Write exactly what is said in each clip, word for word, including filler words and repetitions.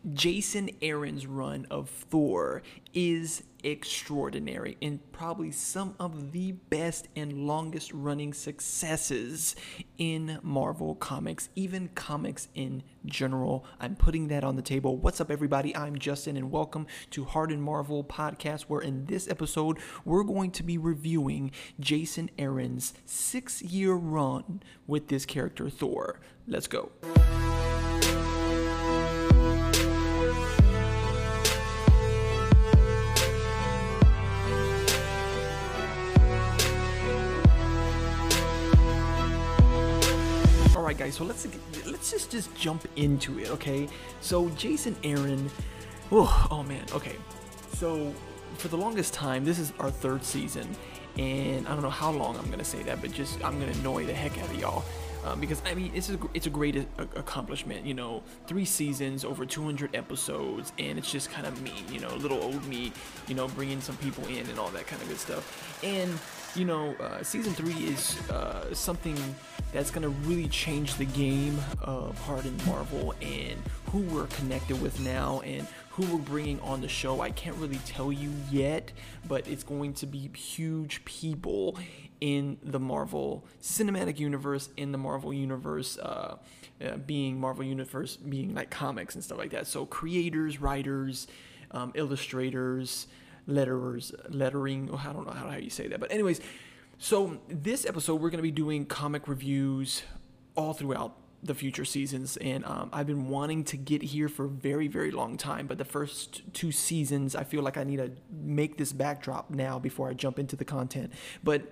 Jason Aaron's run of Thor is extraordinary and probably some of the best and longest running successes in Marvel Comics, even comics in general. I'm putting that on the table. What's up, everybody? I'm Justin, and welcome to Hard and Marvel Podcast, where in this episode, we're going to be reviewing Jason Aaron's six-year run with this character, Thor. Let's go. All right, guys, so let's let's just just jump into it, okay? So Jason Aaron, oh, oh man, okay. So for the longest time, this is our third season, and I don't know how long I'm gonna say that, but just I'm gonna annoy the heck out of y'all. Um, because I mean, it's a, it's a great a- accomplishment, you know, three seasons, over two hundred episodes, and it's just kind of me, you know, little old me, you know, bringing some people in and all that kind of good stuff. And, you know, uh, season three is uh, something that's going to really change the game of Hard and Marvel and who we're connected with now and who we're bringing on the show. I can't really tell you yet, but it's going to be huge people in the Marvel Cinematic Universe, in the Marvel Universe, uh, uh, being Marvel Universe, being like comics and stuff like that. So creators, writers, um, illustrators, letterers, lettering, oh, I don't know how, how you say that. But anyways, so this episode, we're going to be doing comic reviews all throughout the future seasons, and um, I've been wanting to get here for a very, very long time, but the first two seasons, I feel like I need to make this backdrop now before I jump into the content. But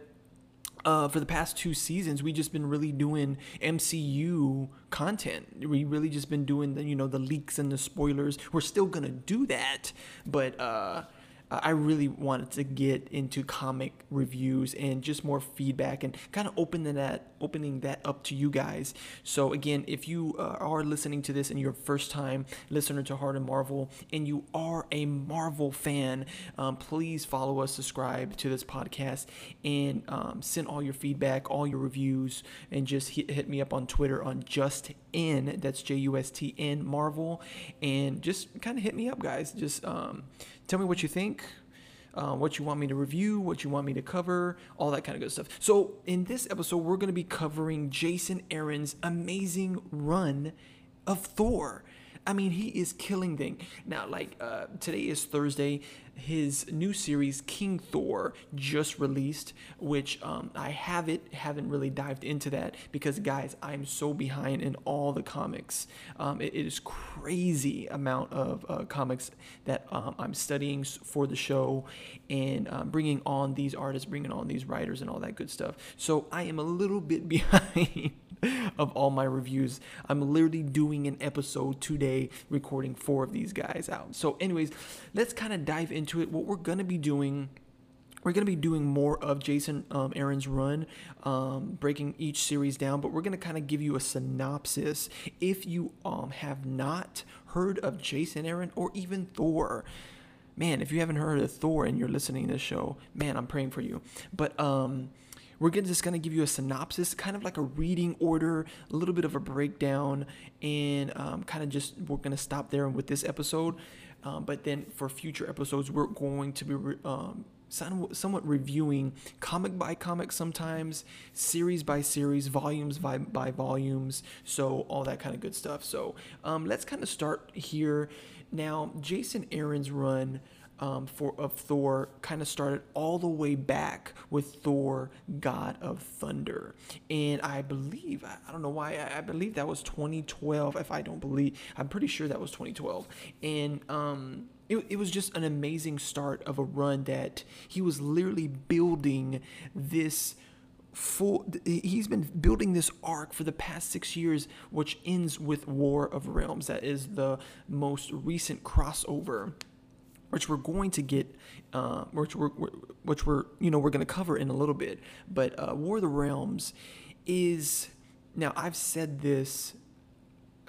Uh, for the past two seasons, we just been really doing M C U content. We really just been doing the, you know, the leaks and the spoilers. We're still gonna do that, but uh, I really wanted to get into comic reviews and just more feedback and kind of open that, opening that up to you guys. So again, if you uh, are listening to this and you're a first time listener to Hard and Marvel and you are a Marvel fan, um, please follow us, subscribe to this podcast, and um, send all your feedback, all your reviews, and just hit, hit me up on Twitter on Just N, that's J U S T N Marvel, and just kind of hit me up, guys. Just um, tell me what you think. Uh, what you want me to review, what you want me to cover, all that kind of good stuff. So in this episode, we're going to be covering Jason Aaron's amazing run of Thor. I mean, he is killing things. Now, like, uh, today is Thursday. His new series, King Thor, just released, which um, I have it, haven't really dived into that because, guys, I'm so behind in all the comics. Um, it, it is crazy amount of uh, comics that um, I'm studying for the show and um, bringing on these artists, bringing on these writers and all that good stuff. So I am a little bit behind of all my reviews. I'm literally doing an episode today, recording four of these guys out. So anyways, let's kind of dive into it. What we're going to be doing, we're going to be doing more of Jason um, Aaron's run, um, breaking each series down, but we're going to kind of give you a synopsis. If you um, have not heard of Jason Aaron or even Thor, man, if you haven't heard of Thor and you're listening to this show, man, I'm praying for you. But um, we're gonna, just going to give you a synopsis, kind of like a reading order, a little bit of a breakdown, and um, kind of just, we're going to stop there with this episode. Um, but then for future episodes, we're going to be re- um, somewhat reviewing comic by comic sometimes, series by series, volumes by, by volumes, so all that kind of good stuff. So um, let's kind of start here. Now, Jason Aaron's run Um, for of Thor kind of started all the way back with Thor, God of Thunder, and I believe I, I don't know why I, I believe that was twenty twelve. If I don't believe, I'm pretty sure that was twenty twelve, and um, it, it was just an amazing start of a run that he was literally building this. Full, he's been building this arc for the past six years, which ends with War of Realms. That is the most recent crossover, which we're going to get, uh, which we're, which we're, you know, we're going to cover in a little bit. But uh, War of the Realms is, now I've said this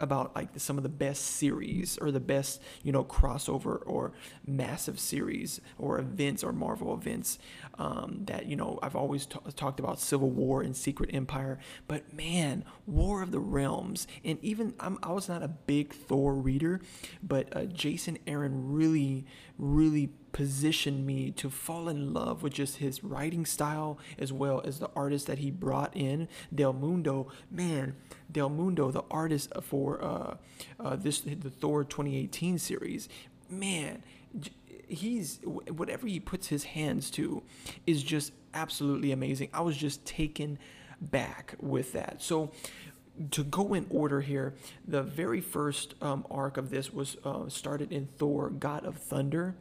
about like some of the best series or the best, you know, crossover or massive series or events or Marvel events um, that, you know, I've always t- talked about Civil War and Secret Empire, but man, War of the Realms, and even I'm, I was not a big Thor reader, but uh, Jason Aaron really, really positioned me to fall in love with just his writing style as well as the artist that he brought in, Del Mundo. Man, Del Mundo, the artist for uh, uh, this the Thor twenty eighteen series, man, he's whatever he puts his hands to is just absolutely amazing. I was just taken back with that. So to go in order here, the very first um, arc of this was uh, started in Thor, God of Thunder.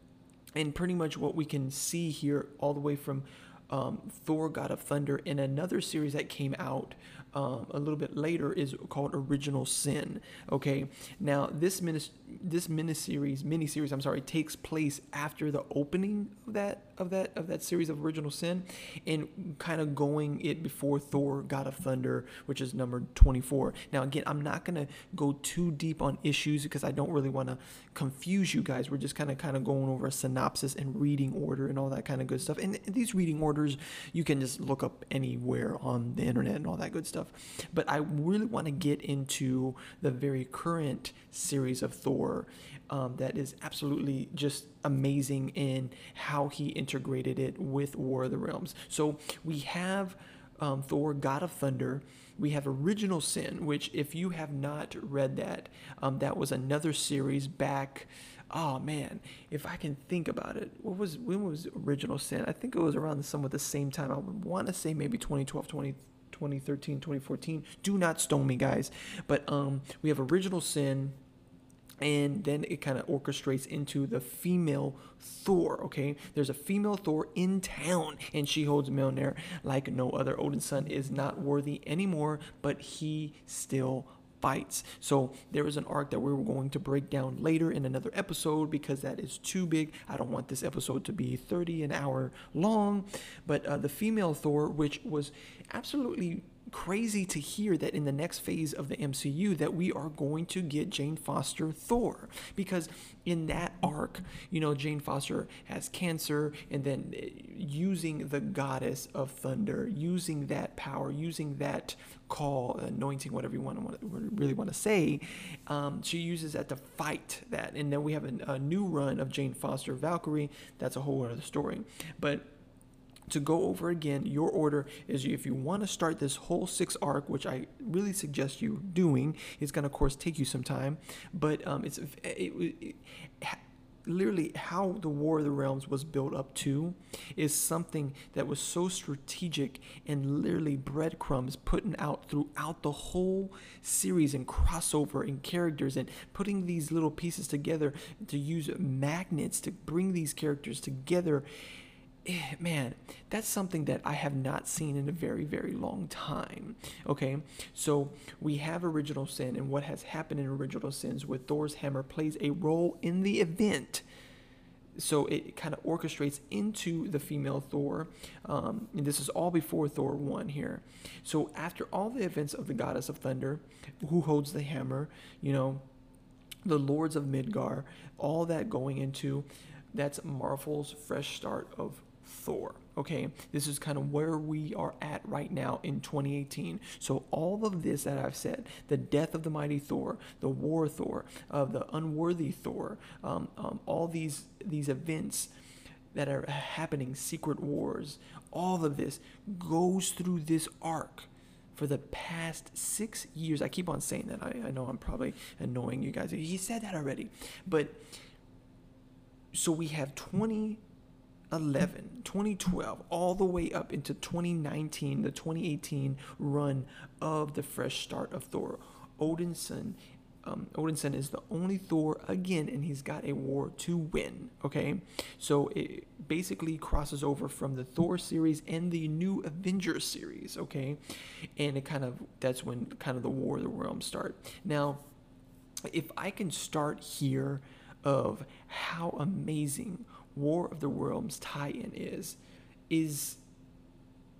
And pretty much what we can see here all the way from um, Thor, God of Thunder, in another series that came out um, a little bit later is called Original Sin. Okay, now this minis- this miniseries, miniseries, I'm sorry, takes place after the opening of that of that of that series of Original Sin, and kind of going it before Thor, God of Thunder, which is number twenty-four. Now again, I'm not gonna go too deep on issues because I don't really want to confuse you guys. We're just kind of kind of going over a synopsis and reading order and all that kind of good stuff. And these reading orders you can just look up anywhere on the internet and all that good stuff. But I really want to get into the very current series of Thor um, that is absolutely just amazing in how he integrated it with War of the Realms. So we have um, Thor, God of Thunder. We have Original Sin, which if you have not read that, um, that was another series back. Oh man, if I can think about it, what was when was Original Sin? I think it was around somewhat the same time. I would want to say maybe twenty twelve, twenty, twenty thirteen, twenty fourteen. Do not stone me, guys. But um, we have Original Sin. And then it kind of orchestrates into the female Thor, okay? There's a female Thor in town, and she holds Mjolnir like no other. Odin's son is not worthy anymore, but he still fights. So there is an arc that we're going to break down later in another episode because that is too big. I don't want this episode to be thirty an hour long. But uh, the female Thor, which was absolutely crazy to hear that in the next phase of the M C U that we are going to get Jane Foster Thor, because in that arc, you know, Jane Foster has cancer, and then using the goddess of thunder, using that power, using that call, anointing, whatever you want to really want to say, um, she uses that to fight that. And then we have a, a new run of Jane Foster Valkyrie. That's a whole other story. But to go over again, your order is, if you want to start this whole six arc, which I really suggest you doing, it's going to, of course, take you some time, but um, it's it, it, it, literally how the War of the Realms was built up to is something that was so strategic and literally breadcrumbs putting out throughout the whole series and crossover and characters and putting these little pieces together to use magnets to bring these characters together. Man, that's something that I have not seen in a very, very long time. Okay, so we have Original Sin, and what has happened in Original Sins with Thor's hammer plays a role in the event. So it kind of orchestrates into the female Thor, um, and this is all before Thor one here. So after all the events of the Goddess of Thunder, who holds the hammer, you know, the Lords of Midgard, all that going into, that's Marvel's fresh start of Thor. Okay, this is kind of where we are at right now in twenty eighteen. So all of this that I've said, the death of the mighty Thor, the war Thor, of uh, the unworthy Thor, um, um, all these these events that are happening, secret wars, all of this goes through this arc for the past six years. I keep on saying that. I, I know I'm probably annoying you guys. He said that already. But so we have twenty eleven, twenty twelve, all the way up into twenty nineteen, the twenty eighteen run of the fresh start of Thor. Odinson, um, Odinson is the only Thor again, and he's got a war to win. Okay, so it basically crosses over from the Thor series and the new Avengers series. Okay, and it kind of that's when kind of the War of the Realms start. Now, if I can start here of how amazing War of the Realms tie-in is, is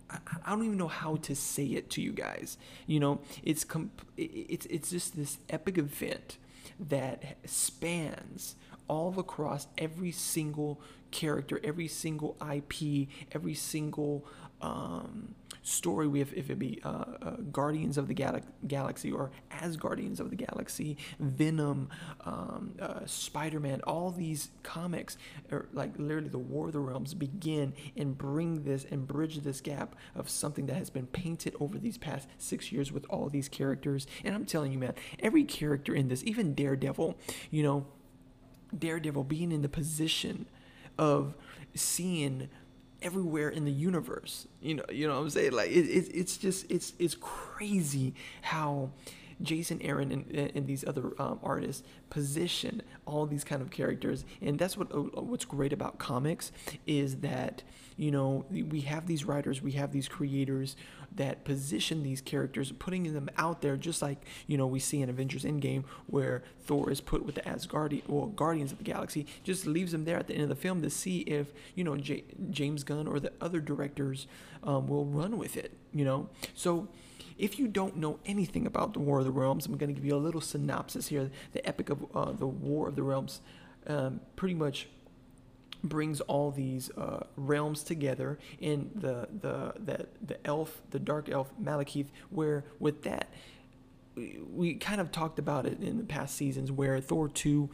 I, I don't even know how to say it to you guys. You know, it's comp- it's it's just this epic event that spans all across every single character, every single I P, every single um, story we have, if it be uh, uh, Guardians of the Gal- Galaxy or as Guardians of the Galaxy, Venom, um, uh, Spider-Man, all these comics, are like literally the War of the Realms begin and bring this and bridge this gap of something that has been painted over these past six years with all these characters. And I'm telling you, man, every character in this, even Daredevil, you know, Daredevil being in the position of seeing everywhere in the universe, you know, you know what I'm saying? Like it, it it's just it's it's crazy how Jason Aaron and, and these other um, artists position all these kind of characters. And that's what what's great about comics is that, you know, we have these writers, we have these creators that position these characters, putting them out there, just like, you know, we see in Avengers Endgame where Thor is put with the Asgardian, well, Guardians of the Galaxy, just leaves them there at the end of the film to see if, you know, J- James Gunn or the other directors um, will run with it, you know. So if you don't know anything about the War of the Realms, I'm going to give you a little synopsis here. The epic of uh, the War of the Realms um, pretty much brings all these uh, realms together in the the the the elf, the dark elf Malekith. Where with that, we, we kind of talked about it in the past seasons, where Thor two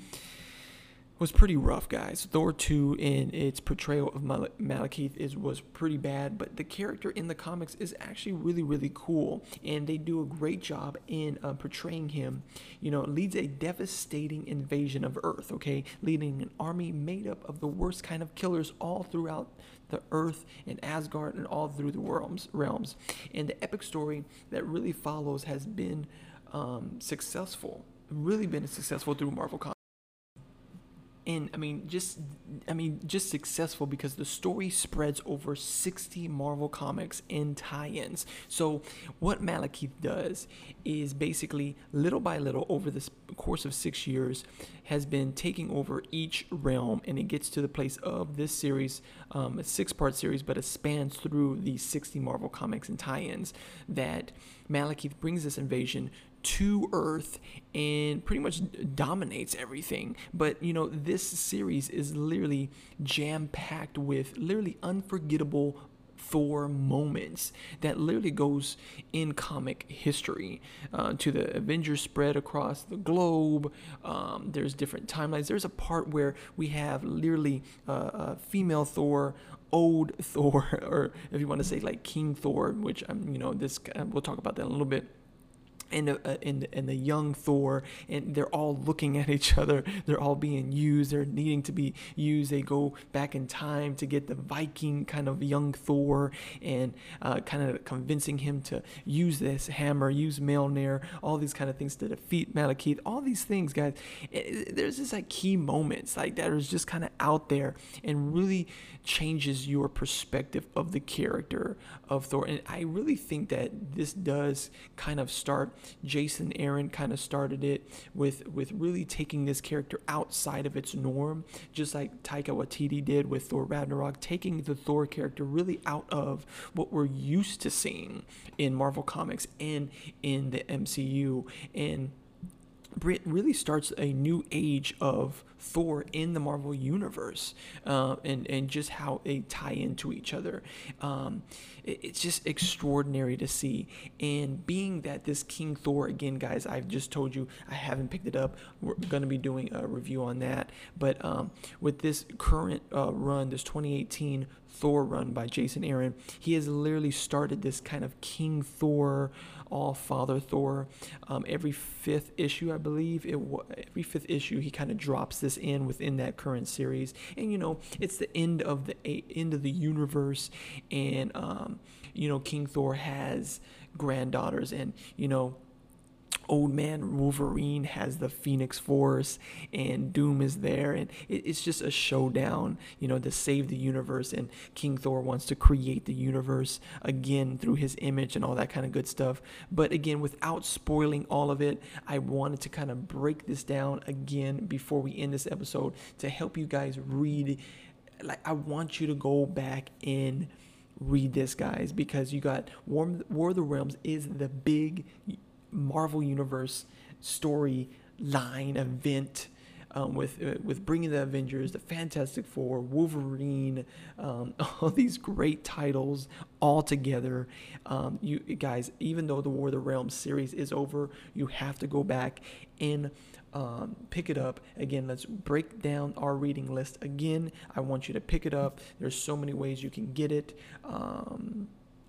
was pretty rough, guys. Thor two in its portrayal of Mal- Malekith is was pretty bad, but the character in the comics is actually really, really cool, and they do a great job in uh, portraying him. You know, leads a devastating invasion of Earth, okay? Leading an army made up of the worst kind of killers all throughout the Earth and Asgard and all through the realms. realms. And the epic story that really follows has been um, successful, really been successful through Marvel Comics. And I mean, just I mean, just successful because the story spreads over sixty Marvel Comics and tie-ins. So what Malekith does is basically, little by little, over the course of six years, has been taking over each realm, and it gets to the place of this series, um, a six-part series, but it spans through the sixty Marvel Comics and tie-ins, that Malekith brings this invasion to Earth and pretty much dominates everything. But you know, this series is literally jam-packed with literally unforgettable Thor moments that literally goes in comic history, uh, to the Avengers spread across the globe. Um, there's different timelines. There's a part where we have literally uh, uh, female Thor, old Thor, or if you want to say like King Thor, which um, you know, this uh, we'll talk about that in a little bit. And, uh, and and the young Thor, and they're all looking at each other. They're all being used. They're needing to be used. They go back in time to get the Viking kind of young Thor, and uh, kind of convincing him to use this hammer, use Mjolnir, all these kind of things to defeat Malekith. All these things, guys. It, it, there's just like key moments like that is just kind of out there and really changes your perspective of the character of Thor. And I really think that this does kind of start. Jason Aaron kind of started it with with really taking this character outside of its norm, just like Taika Waititi did with Thor Ragnarok, taking the Thor character really out of what we're used to seeing in Marvel Comics and in the M C U, and really starts a new age of Thor in the Marvel Universe, uh, and, and just how they tie into each other. Um, it, it's just extraordinary to see. And being that this King Thor, again, guys, I've just told you, I haven't picked it up. We're going to be doing a review on that. But um, with this current uh, run, this twenty eighteen Thor run by Jason Aaron, he has literally started this kind of King Thor, All-Father Thor. Um, every fifth issue, I believe, it every fifth issue, he kind of drops this in within that current series. And, you know, it's the end of the end of the universe. And, um, you know, King Thor has granddaughters, and, you know, Old Man Wolverine has the Phoenix Force, and Doom is there, and it's just a showdown, you know, to save the universe. And King Thor wants to create the universe again through his image and all that kind of good stuff. But again, without spoiling all of it, I wanted to kind of break this down again before we end this episode to help you guys read. Like, I want you to go back and read this, guys, because you got War, War of the Realms is the big Marvel Universe storyline event. Um, with uh, with bringing the Avengers, the Fantastic Four, Wolverine, um, all these great titles all together. Um, you guys, even though the War of the Realms series is over, you have to go back and um, pick it up. Again, let's break down our reading list again. I want you to pick it up. There's so many ways you can get it. Um,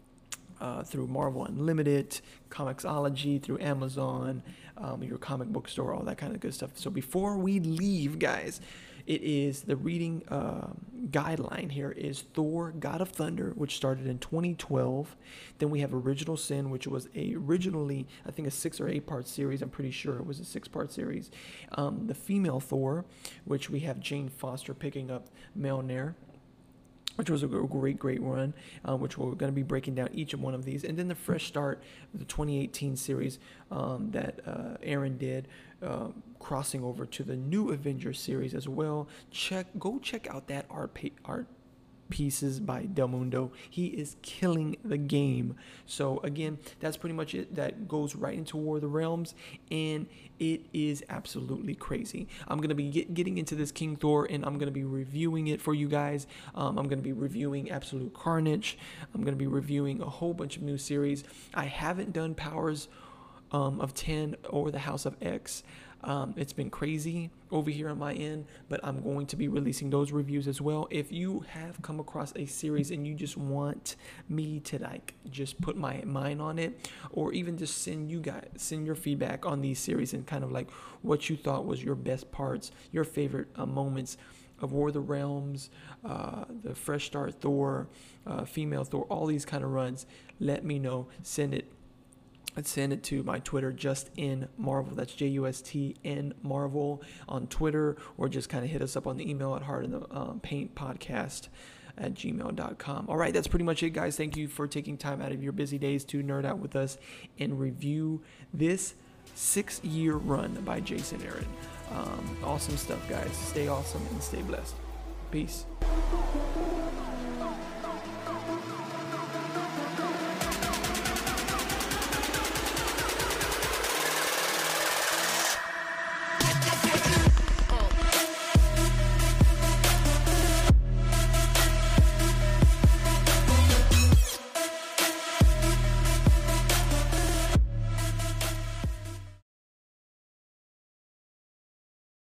Uh, through Marvel Unlimited, Comixology, through Amazon, um, your comic book store, all that kind of good stuff. So before we leave, guys, it is the reading uh, guideline here is Thor, God of Thunder, which started in twenty twelve. Then we have Original Sin, which was a originally, I think, a six or eight part series. I'm pretty sure it was a six part series. Um, the Female Thor, which we have Jane Foster picking up Mjolnir, which was a great, great run, uh, which we're going to be breaking down each of one of these. And then the fresh start, the twenty eighteen series um, that uh, Aaron did, uh, crossing over to the new Avengers series as well. Check, go check out that art, pa- art pieces by Del Mundo. He is killing the game. So again, that's pretty much it. That goes right into War of the Realms, and it is absolutely crazy. I'm going to be get, getting into this King Thor, and I'm going to be reviewing it for you guys. Um, I'm going to be reviewing Absolute Carnage. I'm going to be reviewing a whole bunch of new series. I haven't done Powers um, of ten or the House of X. Um, it's been crazy over here on my end, but I'm going to be releasing those reviews as well. If you have come across a series and you just want me to like just put my mind on it, or even just send you guys send your feedback on these series and kind of like what you thought was your best parts, your favorite uh, moments of War of the Realms, uh, the Fresh Start Thor, uh, Female Thor, all these kind of runs, let me know. Send it. Let's send it to my Twitter, Just In Marvel. That's J U S T N Marvel on Twitter, or just kind of hit us up on the email at Heart in the um, Paint Podcast at gmail dot com. All right, that's pretty much it, guys. Thank you for taking time out of your busy days to nerd out with us and review this six-year run by Jason Aaron. Um, awesome stuff, guys. Stay awesome and stay blessed. Peace.